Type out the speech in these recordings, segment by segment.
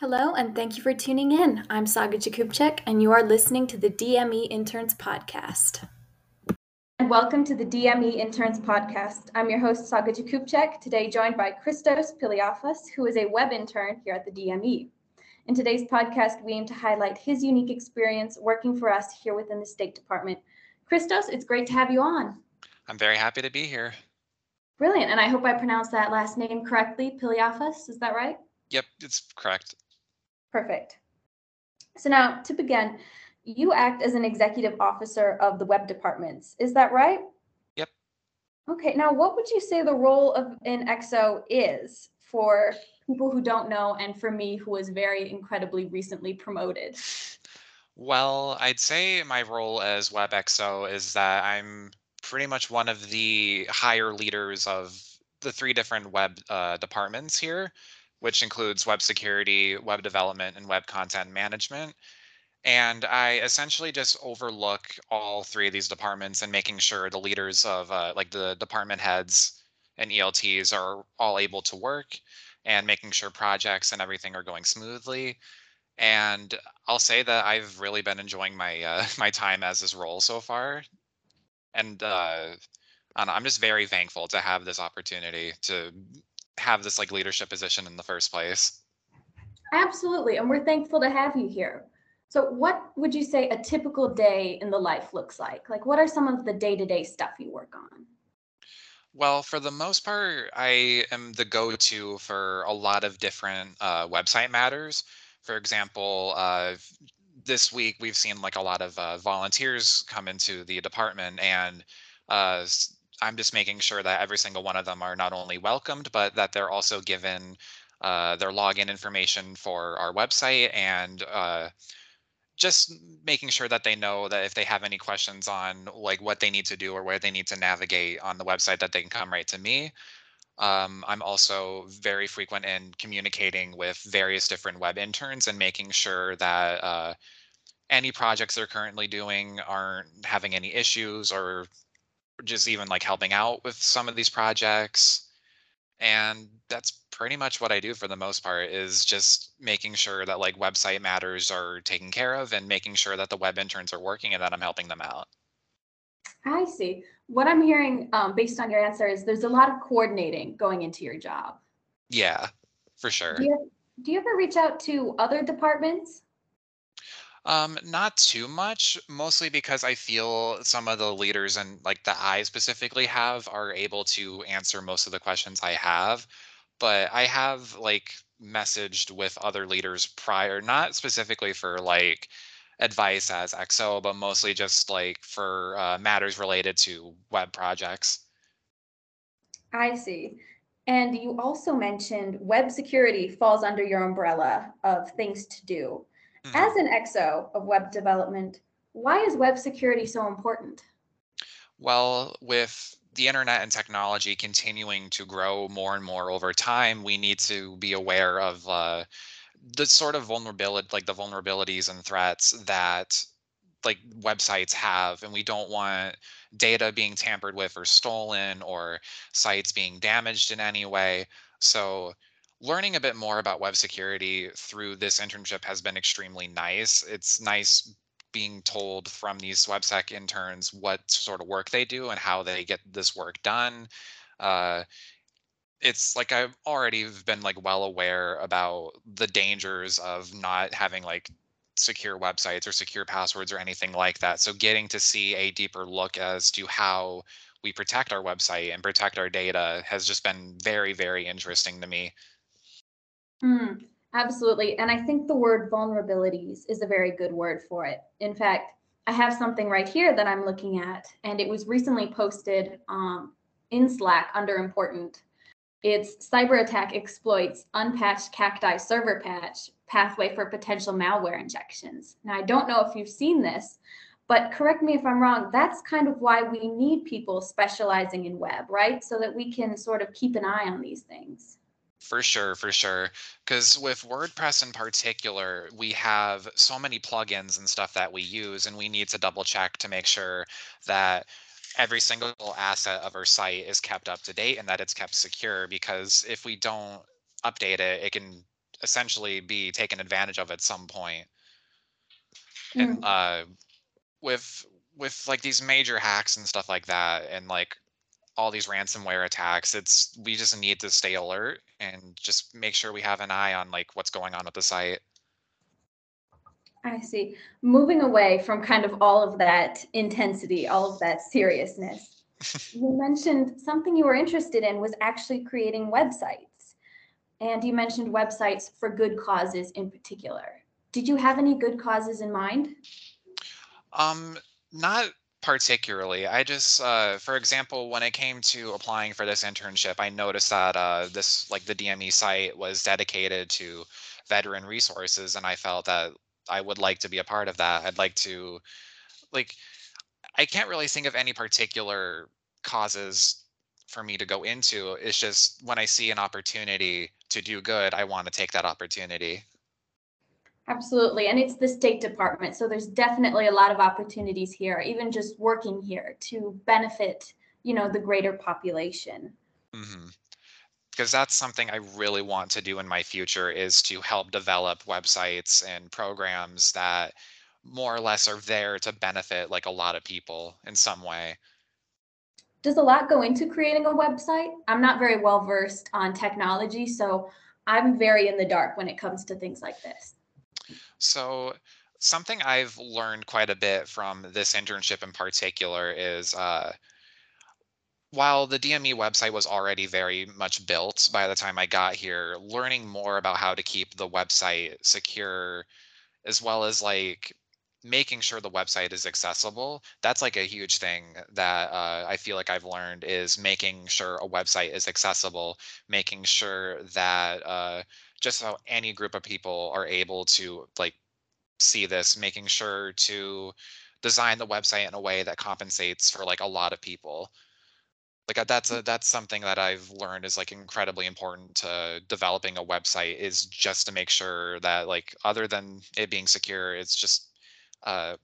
Hello, and thank you for tuning in. I'm Saga Jakubchik, and you are listening to the DME Interns Podcast. And welcome to the DME Interns Podcast. I'm your host, Saga Jakubchik, today joined by Christos Piliafas, who is a web intern here at the DME. In today's podcast, we aim to highlight his unique experience working for us here within the State Department. Christos, it's great to have you on. I'm very happy to be here. Brilliant, and I hope I pronounced that last name correctly, Piliafas, is that right? Yep, it's correct. Perfect. So now, to begin, you act as an executive officer of the web departments. Is that right? Yep. Okay, now what would you say the role of an EXO is for people who don't know and for me who was very incredibly recently promoted? Well, I'd say my role as WebXO is that I'm pretty much one of the higher leaders of the three different web departments here, which includes web security, web development, and web content management. And I essentially just overlook all three of these departments and making sure the leaders of like the department heads and ELTs are all able to work and making sure projects and everything are going smoothly. And I'll say that I've really been enjoying my my time as this role so far. And I don't know, I'm just very thankful to have this opportunity to have this like leadership position in the first place. Absolutely, and we're thankful to have you here. So what would you say a typical day in the life looks like? Like what are some of the day-to-day stuff you work on? Well, for the most part, I am the go-to for a lot of different website matters. For example, this week we've seen like a lot of volunteers come into the department, and I'm just making sure that every single one of them are not only welcomed, but that they're also given their login information for our website and just making sure that they know that if they have any questions on like what they need to do or where they need to navigate on the website that they can come right to me. I'm also very frequent in communicating with various different web interns and making sure that any projects they're currently doing aren't having any issues, or just even like helping out with some of these projects. And that's pretty much what I do for the most part, is just making sure that like website matters are taken care of and making sure that the web interns are working and that I'm helping them out. I see. What I'm hearing based on your answer is there's a lot of coordinating going into your job. Yeah, for Do sure. you ever reach out to other departments? Not too much, mostly because I feel some of the leaders and like that I specifically have are able to answer most of the questions I have. But I have like messaged with other leaders prior, not specifically for like advice as XO, but mostly just like for matters related to web projects. I see. And you also mentioned web security falls under your umbrella of things to do. As Mhm. an EXO of web development, why is web security so important? Well, with the internet and technology continuing to grow more and more over time, we need to be aware of the sort of vulnerability, like the vulnerabilities and threats that like websites have, and we don't want data being tampered with or stolen or sites being damaged in any way. So learning a bit more about web security through this internship has been extremely nice. It's nice being told from these websec interns what sort of work they do and how they get this work done. uh, it's like I've already been like well aware about the dangers of not having like secure websites or secure passwords or anything like that. So getting to see a deeper look as to how we protect our website and protect our data has just been very, very interesting to me. Absolutely. And I think the word vulnerabilities is a very good word for it. In fact, I have something right here that I'm looking at, and it was recently posted in Slack under important. It's cyber attack exploits unpatched cacti server patch pathway for potential malware injections. Now, I don't know if you've seen this, but correct me if I'm wrong, that's kind of why we need people specializing in web, right? So that we can sort of keep an eye on these things. For sure, for sure. Because with WordPress in particular, we have so many plugins and stuff that we use, and we need to double check to make sure that every single asset of our site is kept up to date and that it's kept secure. Because if we don't update it, it can essentially be taken advantage of at some point. And Mm, with like these major hacks and stuff like that, and like all these ransomware attacks, it's we just need to stay alert and just make sure we have an eye on like what's going on with the site. I see. Moving away from kind of all of that intensity, all of that seriousness, you mentioned something you were interested in was actually creating websites. And you mentioned websites for good causes in particular. Did you have any good causes in mind? Um, Not particularly. I just, for example, when it came to applying for this internship, I noticed that this, like the DME site, was dedicated to veteran resources, and I felt that I would like to be a part of that. I'd like to, like, I can't really think of any particular causes for me to go into. It's just when I see an opportunity to do good, I want to take that opportunity. Absolutely. And it's the State Department. So there's definitely a lot of opportunities here, even just working here to benefit, the greater population. Hmm. Because that's something I really want to do in my future, is to help develop websites and programs that more or less are there to benefit like a lot of people in some way. Does a lot go into creating a website? I'm not very well versed on technology, so I'm very in the dark when it comes to things like this. So something I've learned quite a bit from this internship in particular is while the DME website was already very much built by the time I got here, learning more about how to keep the website secure, as well as like making sure the website is accessible. That's like a huge thing that I feel like I've learned, is making sure a website is accessible, making sure that just how any group of people are able to like see this, making sure to design the website in a way that compensates for like a lot of people. Like that's something that I've learned is like incredibly important to developing a website, is just to make sure that like other than it being secure, it's just uh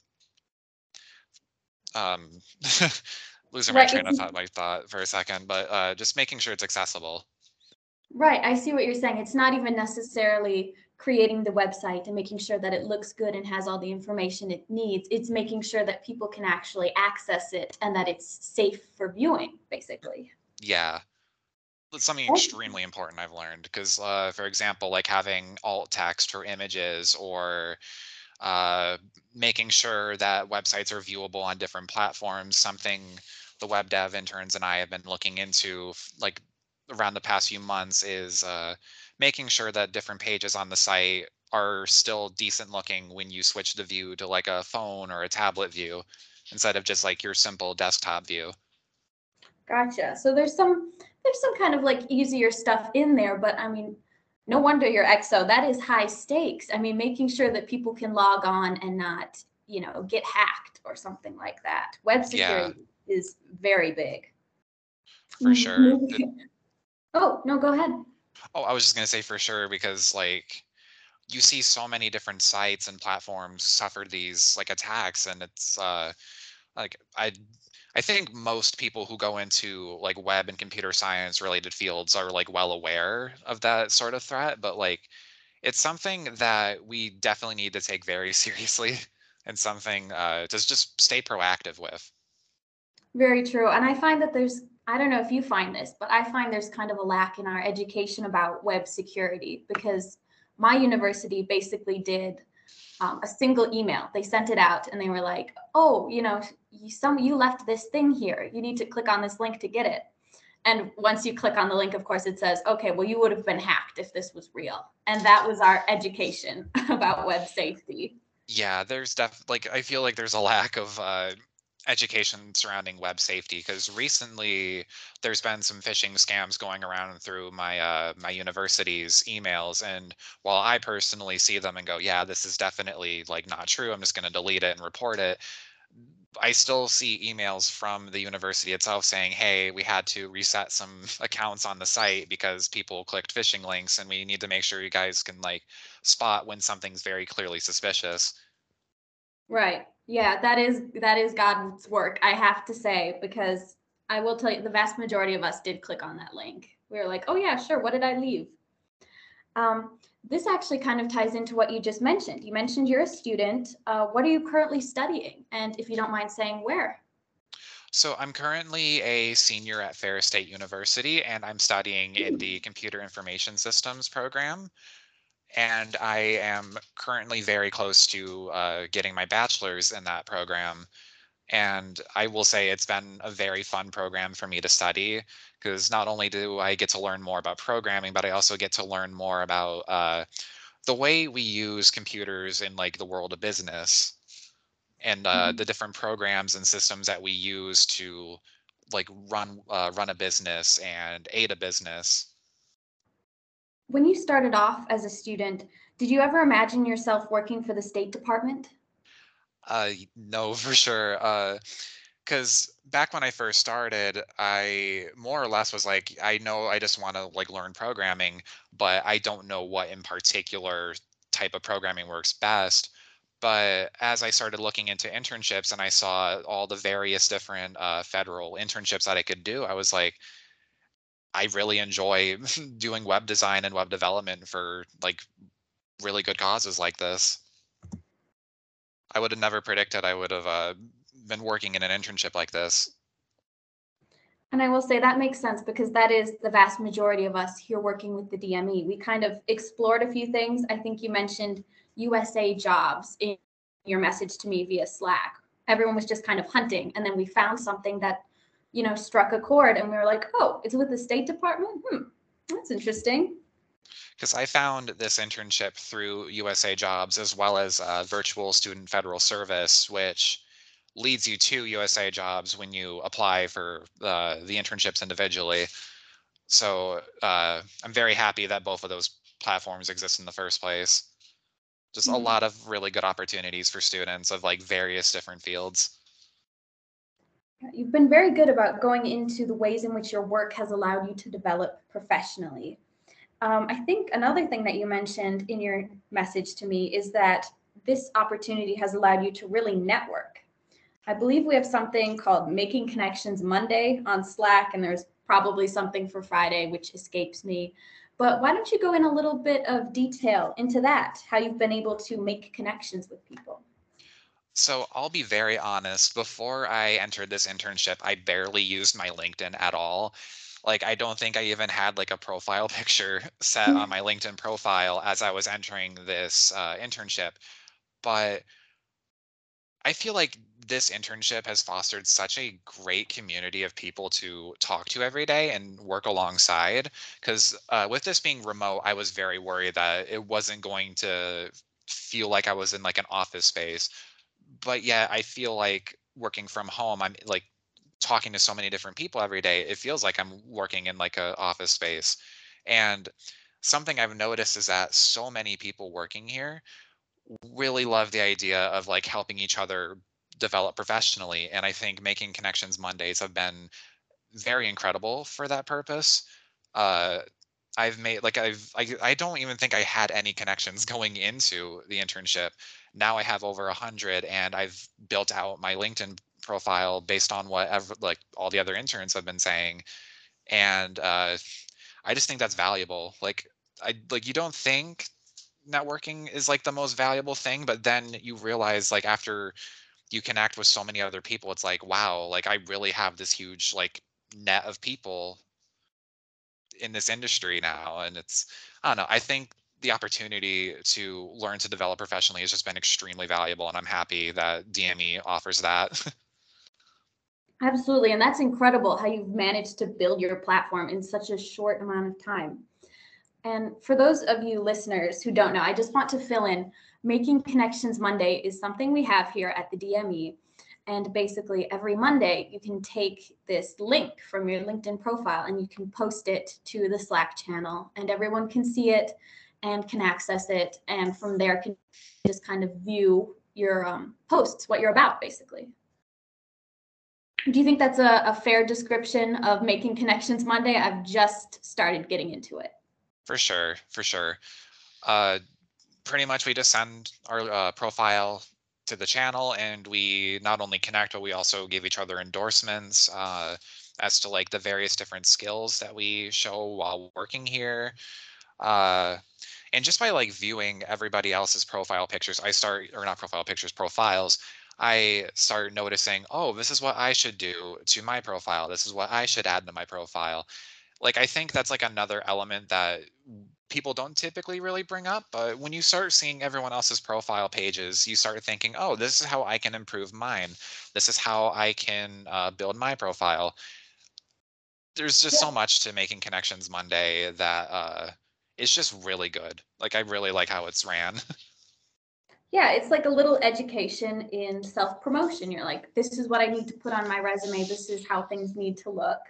um losing my Right. train It's of thought for a second, but just making sure it's accessible. right. I see what you're saying. It's not even necessarily creating the website and making sure that it looks good and has all the information it needs. It's making sure that people can actually access it and that it's safe for viewing, basically. Yeah. It's something Oh, extremely important I've learned, because for example, like having alt text for images, or uh, making sure that websites are viewable on different platforms. Something the web dev interns and I have been looking into, like around the past few months, is making sure that different pages on the site are still decent looking when you switch the view to like a phone or a tablet view, instead of just like your simple desktop view. gotcha. So there's some kind of like easier stuff in there, but I mean, no wonder you're EXO. That is high stakes. I mean, making sure that people can log on and not, get hacked or something like that. Web Yeah, security is very big. for sure. Oh, no, go ahead. Oh, I was just gonna say for sure, because like you see so many different sites and platforms suffer these like attacks, and it's like I think most people who go into like web and computer science related fields are like well aware of that sort of threat, but like it's something that we definitely need to take very seriously, and something to just stay proactive with. Very true. And I find that I don't know if you find this, but I find there's kind of a lack in our education about web security because my university basically did a single email. They sent it out and they were like, "Oh, you left this thing here. You need to click on this link to get it." And once you click on the link, of course, it says, "Okay, well, you would have been hacked if this was real." And that was our education about web safety. Yeah, like I feel like there's a lack of education surrounding web safety, because recently there's been some phishing scams going around through my university's emails, and while I personally see them and go, yeah, this is definitely like not true, I'm just going to delete it and report it. I still see emails from the university itself saying, hey, we had to reset some accounts on the site because people clicked phishing links, and we need to make sure you guys can like spot when something's very clearly suspicious. Right. Yeah, that is God's work, I have to say, because I will tell you the vast majority of us did click on that link. We were like, "Oh yeah, sure. What did I leave?" This actually kind of ties into what you just mentioned. You mentioned you're a student. What are you currently studying? And if you don't mind saying where? So I'm currently a senior at Ferris State University, and I'm studying in the Computer Information Systems program. And I am currently very close to getting my bachelor's in that program. And I will say it's been a very fun program for me to study because not only do I get to learn more about programming, but I also get to learn more about the way we use computers in like the world of business and the Mhm. different programs and systems that we use to like run a business and aid a business. When you started off as a student, did you ever imagine yourself working for the State Department? No, for sure. Because back when I first started, I more or less was like, I know I just want to like learn programming, but I don't know what in particular type of programming works best. But as I started looking into internships and I saw all the various different federal internships that I could do, I was like, I really enjoy doing web design and web development for like really good causes like this. I would have never predicted I would have been working in an internship like this. And I will say that makes sense because that is the vast majority of us here working with the DME. We kind of explored a few things. I think you mentioned USA jobs in your message to me via Slack. Everyone was just kind of hunting, and then we found something that, struck a chord, and we were like, "Oh, it's with the State Department. That's interesting." Because I found this internship through USA Jobs as well as Virtual Student Federal Service, which leads you to USA Jobs when you apply for the internships individually. So I'm very happy that both of those platforms exist in the first place. Just a Mhm. lot of really good opportunities for students of like various different fields. You've been very good about going into the ways in which your work has allowed you to develop professionally. I think another thing that you mentioned in your message to me is that this opportunity has allowed you to really network. I believe we have something called Making Connections Monday on Slack, and there's probably something for Friday, which escapes me. But why don't you go in a little bit of detail into that, how you've been able to make connections with people? So I'll be very honest, before I entered this internship, I barely used my LinkedIn at all. Like I don't think I even had like a profile picture set on my LinkedIn profile as I was entering this internship. But I feel like this internship has fostered such a great community of people to talk to every day and work alongside. Because with this being remote, I was very worried that it wasn't going to feel like I was in like an office space. But yeah, I feel like working from home, I'm like talking to so many different people every day. It feels like I'm working in like a office space. And something I've noticed is that so many people working here really love the idea of like helping each other develop professionally. And I think making connections Mondays have been very incredible for that purpose. Uh, I've made like I don't even think I had any connections going into the internship. Now I have over 100, and I've built out my LinkedIn profile based on whatever like all the other interns have been saying, and I just think that's valuable. Like you don't think networking is like the most valuable thing, but then you realize like after you connect with so many other people, it's like wow, like I really have this huge like net of people in this industry now. And it's I don't know, I think the opportunity to learn to develop professionally has just been extremely valuable, and I'm happy that DME offers that. Absolutely. And that's incredible how you've managed to build your platform in such a short amount of time. And for those of you listeners who don't know, I just want to fill in Making Connections Monday is something we have here at the DME. And basically, every Monday, you can take this link from your LinkedIn profile and you can post it to the Slack channel, and everyone can see it and can access it. And from there, can just kind of view your posts, what you're about, basically. Do you think that's a fair description of Making Connections Monday? I've just started getting into it. For sure, for sure. uh Pretty much we just send our profile to the channel, and we not only connect, but we also give each other endorsements as to like the various different skills that we show while working here. Uh, and just by like viewing everybody else's profile pictures, or not profile pictures, profiles, I start noticing, oh, this is what I should do to my profile. This is what I should add to my profile. Like, I think that's like another element that people don't typically really bring up. But when you start seeing everyone else's profile pages, you start thinking, oh, this is how I can improve mine. This is how I can build my profile. There's just so much to making connections Monday that it's just really good. Like, I really like how it's ran. Yeah, it's like a little education in self-promotion. You're like, this is what I need to put on my resume. This is how things need to look.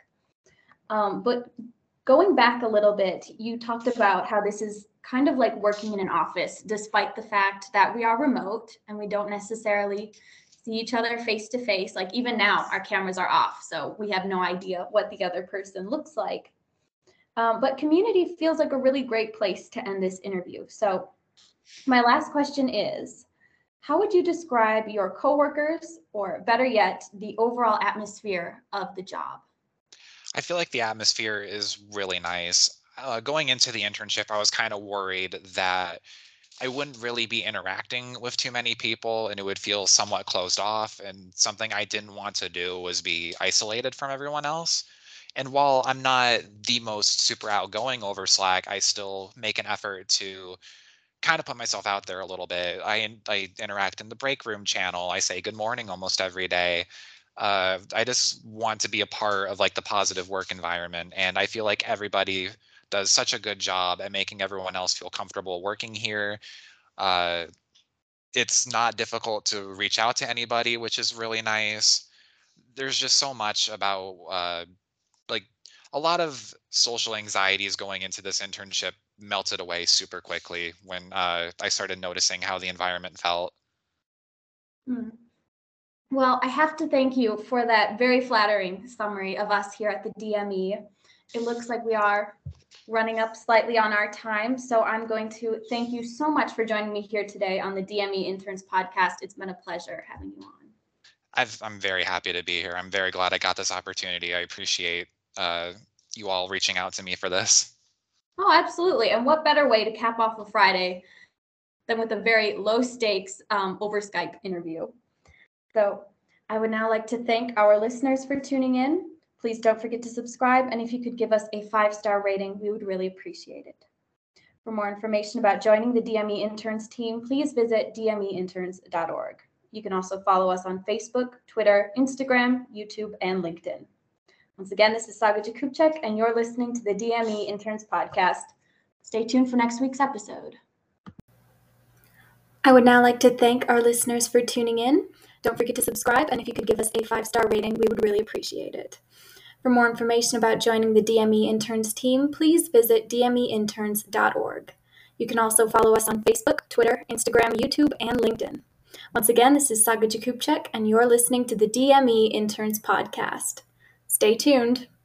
But going back a little bit, you talked about how this is kind of like working in an office, despite the fact that we are remote and we don't necessarily see each other face to face. Like even now, our cameras are off, so we have no idea what the other person looks like. But community feels like a really great place to end this interview. So my last question is, how would you describe your coworkers, or better yet, the overall atmosphere of the job? I feel like the atmosphere is really nice. Going into the internship, I was kind of worried that I wouldn't really be interacting with too many people and it would feel somewhat closed off. And something I didn't want to do was be isolated from everyone else. And while I'm not the most super outgoing over Slack, I still make an effort to kind of put myself out there a little bit. I interact in the break room channel. I say good morning almost every day. I just want to be a part of like the positive work environment, and I feel like everybody does such a good job at making everyone else feel comfortable working here. Uh, it's not difficult to reach out to anybody, which is really nice. There's just so much about like a lot of social anxieties going into this internship melted away super quickly when I started noticing how the environment felt. Hmm. Well, I have to thank you for that very flattering summary of us here at the DME. It looks like we are running up slightly on our time, so I'm going to thank you so much for joining me here today on the DME Interns podcast. It's been a pleasure having you on. I'm very happy to be here. I'm very glad I got this opportunity. I appreciate uh, you all reaching out to me for this. Oh, absolutely. And what better way to cap off a Friday than with a very low stakes over Skype interview? So I would now like to thank our listeners for tuning in. Please don't forget to subscribe, and if you could give us a 5-star rating, we would really appreciate it. For more information about joining the DME Interns team, please visit dmeinterns.org. You can also follow us on Facebook, Twitter, Instagram, YouTube, and LinkedIn. Once again, this is Saga Jakubczyk, and you're listening to the DME Interns podcast. Stay tuned for next week's episode. I would now like to thank our listeners for tuning in. Don't forget to subscribe, and if you could give us a 5-star rating, we would really appreciate it. For more information about joining the DME Interns team, please visit dmeinterns.org. You can also follow us on Facebook, Twitter, Instagram, YouTube, and LinkedIn. Once again, this is Saga Jakubczyk, and you're listening to the DME Interns podcast. Stay tuned.